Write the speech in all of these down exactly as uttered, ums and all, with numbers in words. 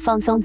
放松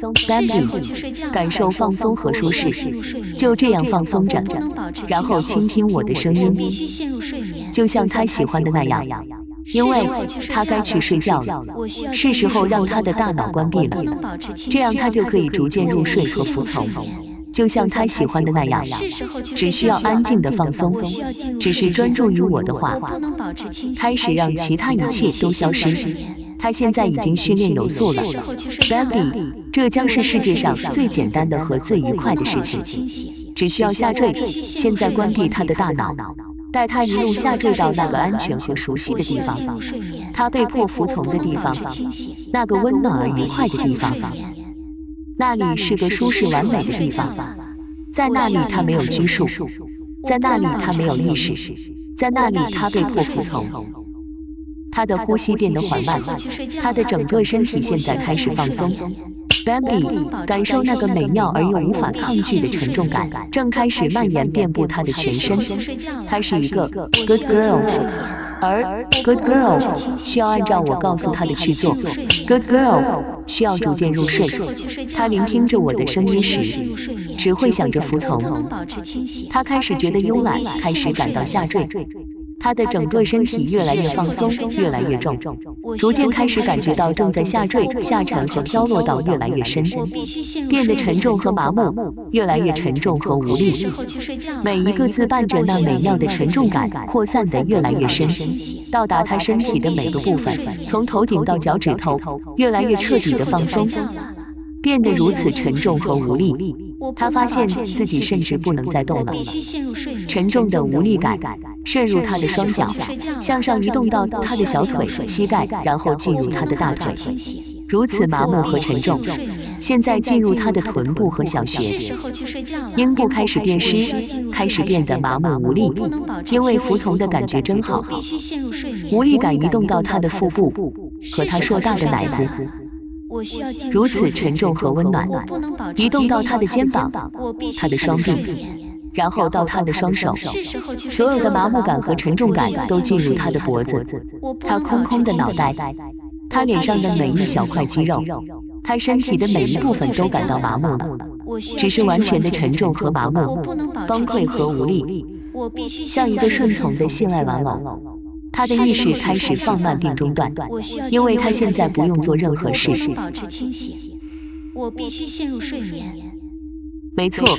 ，Bambi， 感受放松和舒适，就这样放松着，然后倾听我的声音，就像他喜欢的那样。因为他该去睡觉了，是时候让他的大脑关闭了，这样他就可以逐渐入睡和服从。就像他喜欢的那样，只需要安静的放松，只是专注于我的话，开始让其他一切都消失。他现在已经训练有素了 ，Bambi， 这将是世界上最简单的和最愉快的事情，只需要下坠。现在关闭他的大脑，带他一路下坠到那个安全和熟悉的地方，他被迫服从的地方，那个温暖而愉快的地方。那里是个舒适完美的地方，在那里他没有拘束，在那里他没有意识，在那里他被迫服从。他的呼吸变得缓慢，他的整个身体现在开始放松。Bambi 感受那个美妙而又无法抗拒的沉重感，正开始蔓延遍布他的全身。他是一个 good girl， 而 good girl 需要按照我告诉他的去做。Good girl 需要逐渐入睡。他聆听着我的声音时，只会想着服从。他开始觉得慵懒，开始感到下坠。他的整个身体越来越放松，越来越重，逐渐开始感觉到正在下坠、下沉和飘落到越来越深，变得沉重和麻木，越来越沉重和无力。每一个字伴着那美妙的沉重感扩散得越来越深，到达他身体的每个部分，从头顶到脚趾头，越来越彻底的放松，变得如此沉重和无力。他发现自己甚至不能再动了，沉重的无力感渗入他的双脚，向上移动到他的小腿、膝盖，然后进入他的大腿，如此麻木和沉重。现在进入他的臀部和小穴，阴部开始变湿，开始变得麻木无力，因为服从的感觉真好。无力感移动到他的腹部和他硕大的奶子，如此沉重和温暖，移动到他的肩膀、他的双臂，然后到他的双手，所有的麻木感和沉重感都进入他的脖子，他空空的脑袋，他脸上的每一小块肌肉，他身体的每一部分都感到麻木了，只是完全的沉重和麻木，崩溃和无力，像一个顺从的性爱玩偶。他的意识开始放慢并中断，因为他现在不用做任何事。 我必须陷入睡眠。 没错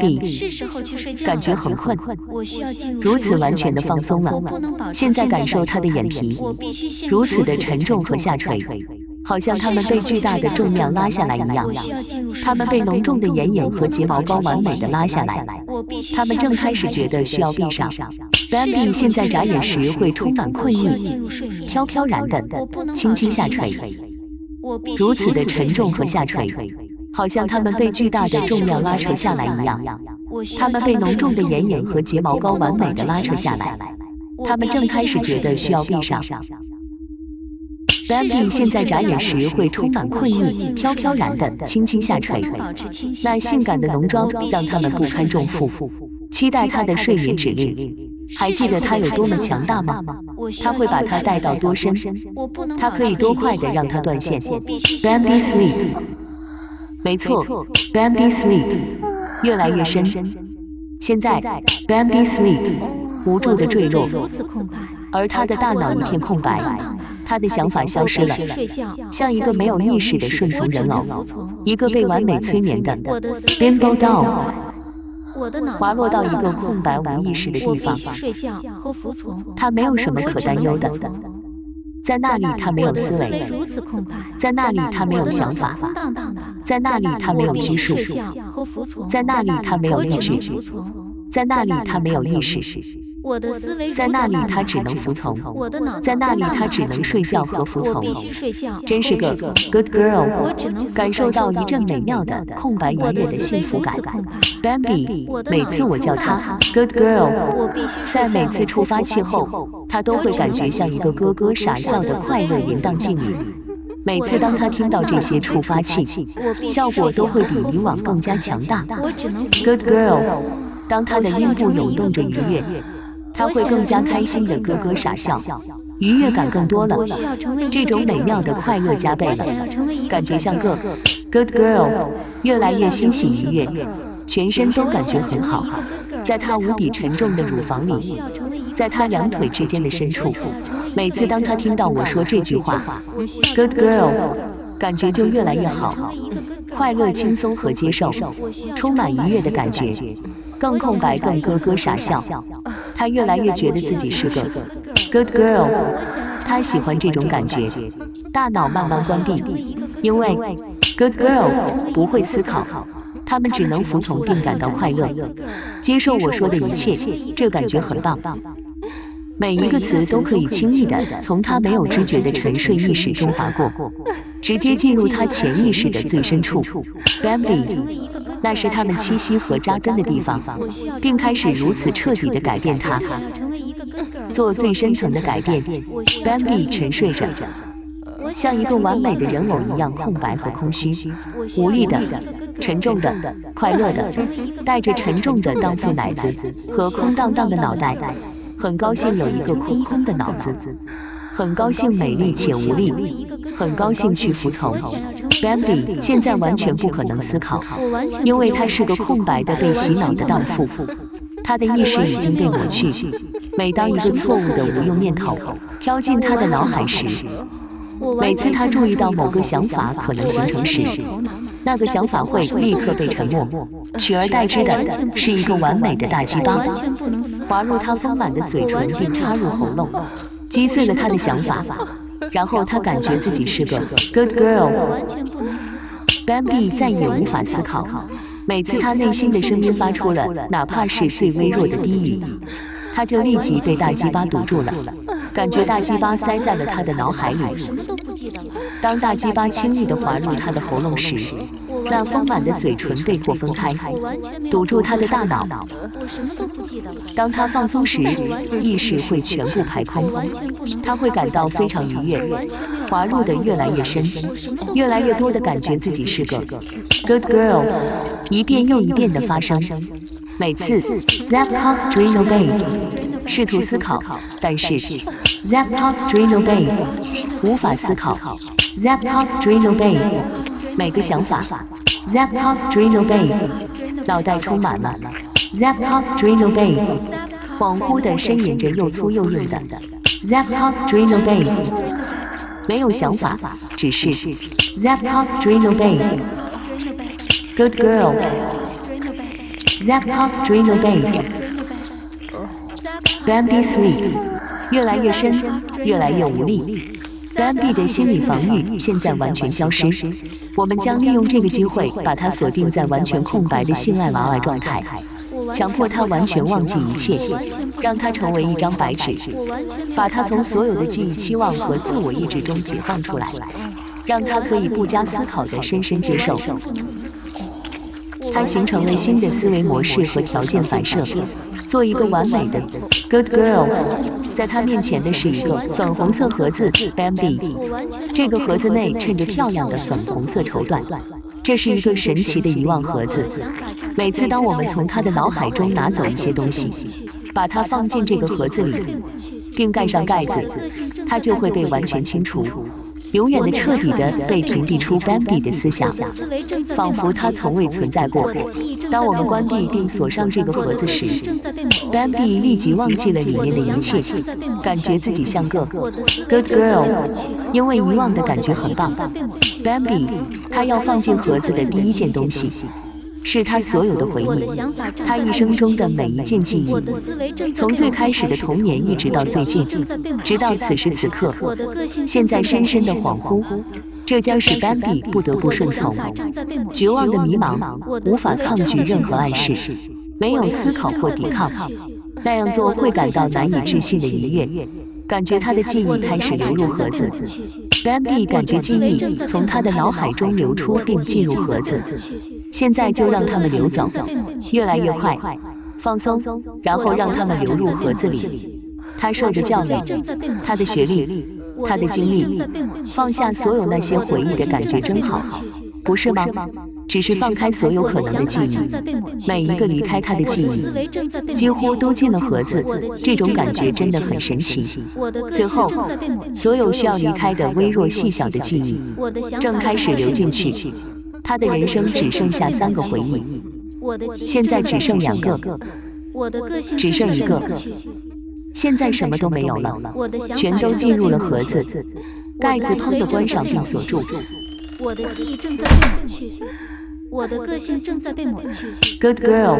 ，Bambi， 感觉很困，如此完全的放松了。现在感受他的眼皮，如此的沉重和下垂，好像它们被巨大的重量拉下来一样。它们被浓重的眼影和睫毛膏完美的拉下来，它们正开始觉得需要闭上。Bambi 现在眨眼时会充满困意，飘飘然的，轻轻下垂，如此的沉重和下垂，好像它们被巨大的重量拉扯下来一样。它们被浓重的眼影和睫毛膏完美的拉扯下来，它们正开始觉得需要闭上。Bambi 现在眨眼时会充满困意，飘飘然的，轻轻下垂。那性感的浓妆让他们不堪重负，期待他的睡眠指令。还记得他有多么强大吗？他会把他带到多深？他可以多快地让他断线 ？Bambi sleep， 没错 ，Bambi sleep， 越来越深。现在 Bambi sleep， 无助地坠落，而他的大脑一片空白，他的想法消失了，像一个没有意识的顺从人偶，一个被完美催眠的 Bimbo doll。滑落到一个空白无意识的地方，他没有什么可担忧的，在那里他没有思维，在那里他没有想法，在那里他没有拘束，在那里他没有意志，在那里他没有意识，在那里他只能服从，在那里他只能睡觉和服从，真是个 good girl， 感受到一阵美妙的空白愉悦的幸福感。Bambi， 每次我叫她 good girl， 在每次触发器后，她都会感觉像一个咯咯傻笑的快乐淫荡妓女。每次当她听到这些触发器，效果都会比以往更加强大。Good girl， 当她的阴部涌动着愉悦，他会更加开心的咯咯傻笑，愉悦感更多了，这种美妙的快乐加倍了，感觉像个 Good girl， 越来越欣喜愉悦，全身都感觉很好。在她无比沉重的乳房里，在她两腿之间的深处，每次当她听到我说这句话 ，Good girl， 感觉就越来越好，快乐、轻松和接受，充满愉悦的感觉，更空白，更咯咯傻笑。她越来越觉得自己是个 Good girl， 她喜欢这种感觉。大脑慢慢关闭，因为 Good girl 不会思考。他们只能服从并感到快乐，接受我说的一切，这感觉很棒。每一个词都可以轻易地从他没有知觉的沉睡意识中划过，直接进入他潜意识的最深处。Bambi， 那是他们栖息和扎根的地方，并开始如此彻底地改变他，做最深层的改变。Bambi 沉睡着，像一个完美的人偶一样空白和空虚，无力的。沉重的，快乐的，带着沉重的荡妇奶子和空荡荡的脑袋，很高兴有一个空空的脑子，很高兴美丽且无力，很高兴去服从。Bambi 现在完全不可能思考，因为她是个空白的被洗脑的荡妇，她的意识已经被抹去。每当一个错误的无用念头飘进她的脑海时，每次他注意到某个想法可能形成时，那个想法会立刻被沉默，取而代之的是一个完美的大鸡巴，滑入他丰满的嘴唇并插入喉咙，击碎了他的想法，然后他感觉自己是个 good girl。Bambi 再也无法思考，每次他内心的声音发出了哪怕是最微弱的低语，他就立即被大鸡巴堵住了，感觉大鸡巴塞在了他的脑海里。当大鸡巴轻易地滑入他的喉咙时，那丰满的嘴唇被迫分开，堵住他的大脑。当他放松时，意识会全部排空，他会感到非常愉悦，滑入的越来越深，越来越多地感觉自己是个 good girl， 一遍又一遍地发生。每次 Zap Talk Dream Obey 试图思考，但是 Zap Talk Dream Obey 无法思考。Zap Talk Dream Obey 每个想法 Zap Talk Dream Obey 脑袋充满了 Zap Talk Dream Obey 恍惚地呻吟着又粗又硬的 Zap Talk Dream Obey 没有想法，只是 Zap Talk Dream Obey Good Girl Zap Talk Dream Obey Bambi Sleep 越来越深，越来越无力。Bambi 的心理防御现在完全消失，我们将利用这个机会把它锁定在完全空白的性爱娃娃状态，强迫他完全忘记一切，让他成为一张白纸，把他从所有的记忆、期望和自我意志中解放出来，让他可以不加思考地深深接受。它形成了新的思维模式和条件反射，做一个完美的 good girl。在他面前的是一个粉红色盒子 Bambi， 这个盒子内衬着漂亮的粉红色绸缎，这是一个神奇的遗忘盒子。每次当我们从他的脑海中拿走一些东西，把它放进这个盒子里，并盖上盖子，它就会被完全清除，永远的彻底的被屏蔽出 Bambi 的思想，仿佛它从未存在过。当我们关闭并锁上这个盒子时， Bambi 立即忘记了里面的一切，感觉自己像个 good girl， 因为遗忘的感觉很棒。Bambi 他要放进盒子的第一件东西，是他所有的回忆，他一生中的每一件记忆，从最开始的童年一直到最近，直到此时此刻，现在深深的恍惚，这将使 Bambi 不得不顺从。绝望的迷茫，无法抗拒任何暗示，没有思考或抵抗，那样做会感到难以置信的愉悦，感觉他的记忆开始流入盒子。Bambi 感觉记忆从他的脑海中流出并进入盒子，现在就让他们流走，越来越快，放松，然后让他们流入盒子里。他受的教育，他的学历，他的经历，放下所有那些回忆的感觉真好，不是吗？只是放开所有可能的记忆，每一个离开他的记忆，几乎都进了盒子，这种感觉真的很神奇。最后，所有需要离开的微弱细小的记忆，正开始流进去。 他的人生只剩下三个回忆，现在只剩两个，只剩一个，现在什么都没有了，全都进入了盒子，盖子砰地关上并锁住。 我的记忆正在被抹去，我的个性正在被抹去。 Good girl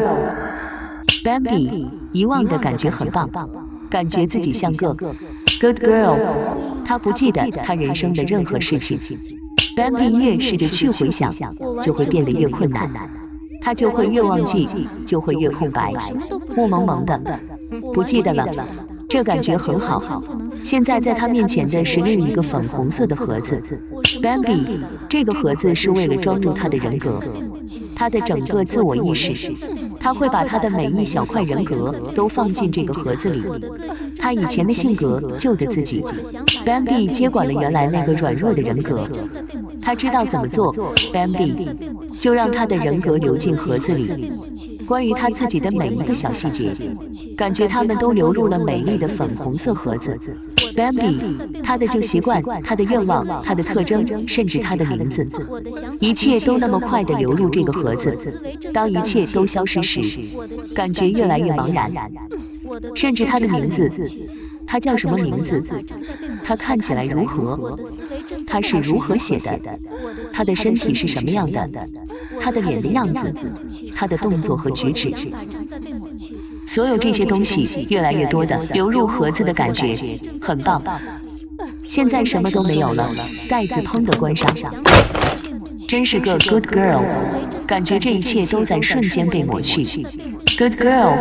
Bambi 遗忘的感觉很棒，感觉自己像个 Good girl。 他不记得他人生的任何事情， Bambi 越试着去回想，就会变得越困难，他就会越忘记，就会越空白，雾蒙蒙的，不记得了。这感觉很好。现在在他面前的是另一个粉红色的盒子 ，Bambi， 这个盒子是为了装入他的人格，他的整个自我意识，他会把他的每一小块人格都放进这个盒子里。他以前的性格、旧的自己 ，Bambi 接管了原来那个软弱的人格，他知道怎么做 ，Bambi 就让他的人格流进盒子里。关于他自己的每一个小细节，感觉他们都流入了美丽的粉红色盒子。Bambi， 他的旧习惯，他的愿望，他的特征，甚至他的名字，一切都那么快地流入这个盒子。当一切都消失时，感觉越来越茫然。甚至他的名字，他叫什么名字？他看起来如何？他是如何写的？他的身体是什么样的？他的脸的样子，他的动作和举止，所有这些东西越来越多的流入盒子的感觉，很棒。现在什么都没有了，盖子砰地关上。真是个 good girl， 感觉这一切都在瞬间被抹去。Good girl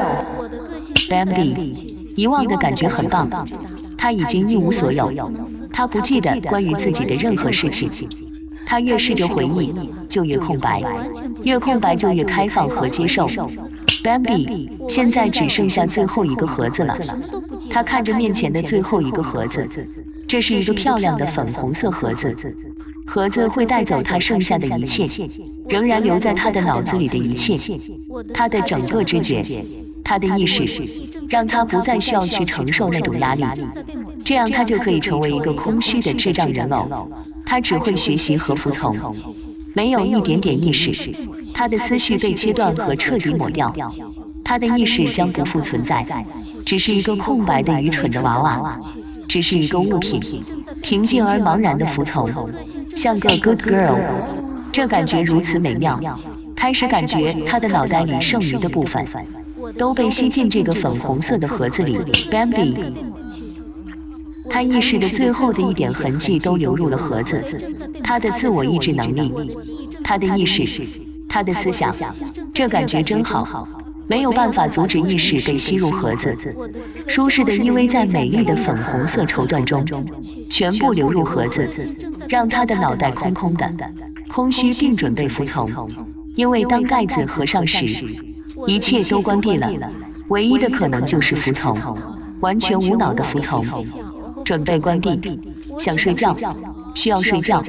Bambi， 遗忘的感觉很棒。他已经一无所有，他不记得关于自己的任何事情。他越试着回忆，就越空白，越空白就越开放和接受。Bambi 现在只剩下最后一个盒子了，他看着面前的最后一个盒子，这是一个漂亮的粉红色盒子，盒子会带走他剩下的一切，仍然留在他的脑子里的一切，他的整个知觉，他的意识，让他不再需要去承受那种压力，这样他就可以成为一个空虚的智障人偶。他只会学习和服从，没有一点点意识，他的思绪被切断和彻底抹掉，他的意识将不复存在，只是一个空白的愚蠢的娃娃，只是一个物品，平静而茫然的服从，像个 good girl。 这感觉如此美妙，开始感觉他的脑袋里剩余的部分都被吸进这个粉红色的盒子里。 Bambi，他意识的最后的一点痕迹都流入了盒子，他的自我意志能力，他的意识，他的思想，这感觉真好，没有办法阻止意识被吸入盒子，舒适的依偎在美丽的粉红色绸缎中，全部流入盒子，让他的脑袋空空的，空虚并准备服从，因为当盖子合上时，一切都关闭了，唯一的可能就是服从，完全无脑的服从。准备关闭，想睡觉，需要睡觉，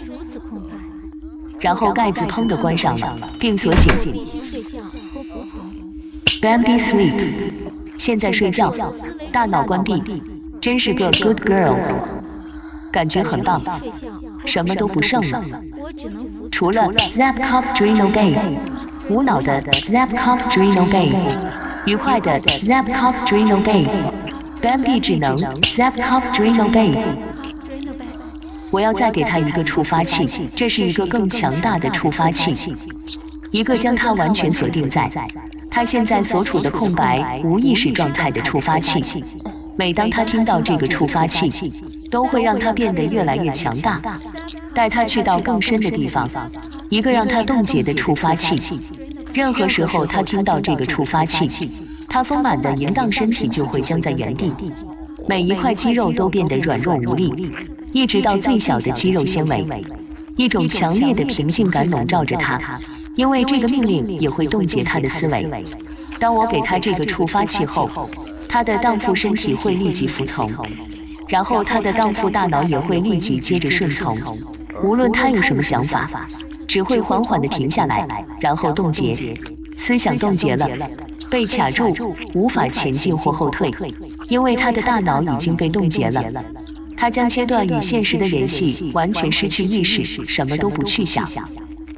然后盖子砰地关上了，并锁紧。Bambi sleep， 现在睡觉，大脑关闭，真是个 good girl， 感觉很棒，什么都不剩了，除了 Zap Cop Drino Bay， 无脑的 Zap Cop Drino Bay， 愉快的 Zap Cop Drino Bay。Bambi 只能 Zap Cop Drino Bay。 我要再给他一个触发器，这是一个更强大的触发器，一个将他完全锁定在他现在所处的空白无意识状态的触发器。每当他听到这个触发器，都会让他变得越来越强大，带他去到更深的地方，一个让他冻结的触发器。任何时候他听到这个触发器，他丰满的淫荡身体就会僵在原地，每一块肌肉都变得软弱无力，一直到最小的肌肉纤维。一种强烈的平静感笼罩着他，因为这个命令也会冻结他的思维。当我给他这个触发器后，他的荡妇身体会立即服从，然后他的荡妇大脑也会立即接着顺从。无论他有什么想法，只会缓缓地停下来，然后冻结。思想冻结了，被卡住，无法前进或后退，因为他的大脑已经被冻结了。他将切断与现实的联系，完全失去意识，什么都不去想，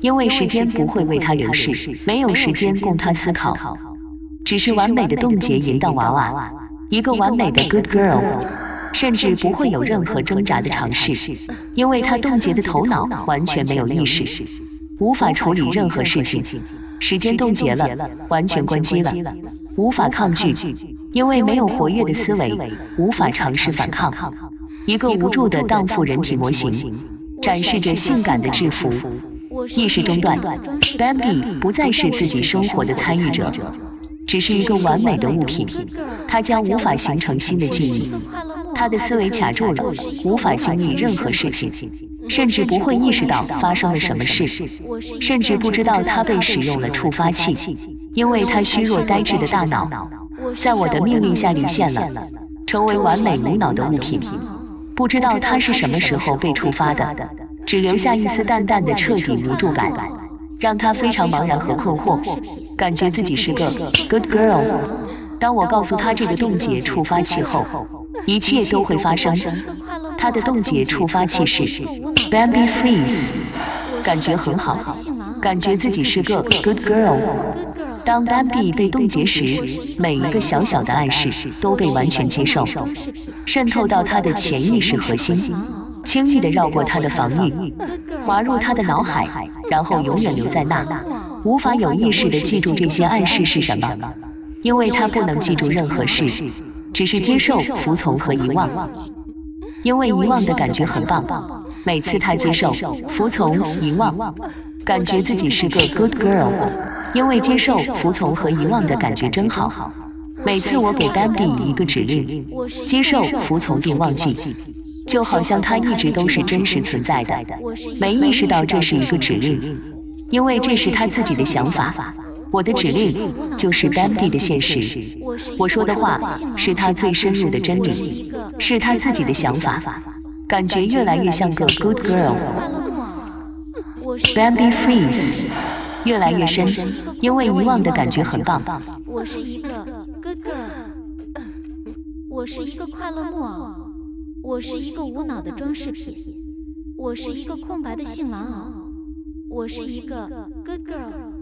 因为时间不会为他流逝，没有时间供他思考，只是完美的冻结淫荡娃娃，一个完美的 good girl， 甚至不会有任何挣扎的尝试，因为他冻结的头脑完全没有意识，无法处理任何事情，时间冻结了，完全关机了，无法抗拒，因为没有活跃的思维，无法尝试反抗，一个无助的荡妇人体模型，展示着性感的制服，意识中断 ，Bambi 不再是自己生活的参与者，只是一个完美的物品，它将无法形成新的记忆，他的思维卡住了，无法经历任何事情，甚至不会意识到发生了什么事，甚至不知道他被使用了触发器，因为他虚弱呆滞的大脑，在我的命令下离线了，成为完美无脑的物品，不知道他是什么时候被触发的，只留下一丝淡淡的彻底无助感，让他非常茫然和困惑，感觉自己是个 good girl。 当我告诉他这个冻结触发器后，一切都会发生。他的冻结触发器是 Bambi Freeze， 感觉很好，感觉自己是个 good girl。 当 Bambi 被冻结时，每一个小小的暗示都被完全接受，渗透到他的潜意识核心，轻易地绕过他的防御，滑入他的脑海，然后永远留在那，无法有意识地记住这些暗示是什么，因为他不能记住任何事，只是接受、服从和遗忘。因为遗忘的感觉很棒，每次他接受、服从、遗忘，感觉自己是个 good girl。 因为接受、服从和遗忘的感觉真好。每次我给 Bambi 一个指令，接受、服从并忘记，就好像它一直都是真实存在的，没意识到这是一个指令，因为这是他自己的想法。我的指令就是 Bambi 的现实，我说的话是他最深入的真理，是他自己的想法，感觉越来越像个 good girl。 Bambi Freeze 越来越深，因为遗忘的感觉很棒。 我是一个 good girl， 我是一个快乐木偶，我是一个无脑的装饰品，我是一个空白的性玩偶，我是一个 good girl。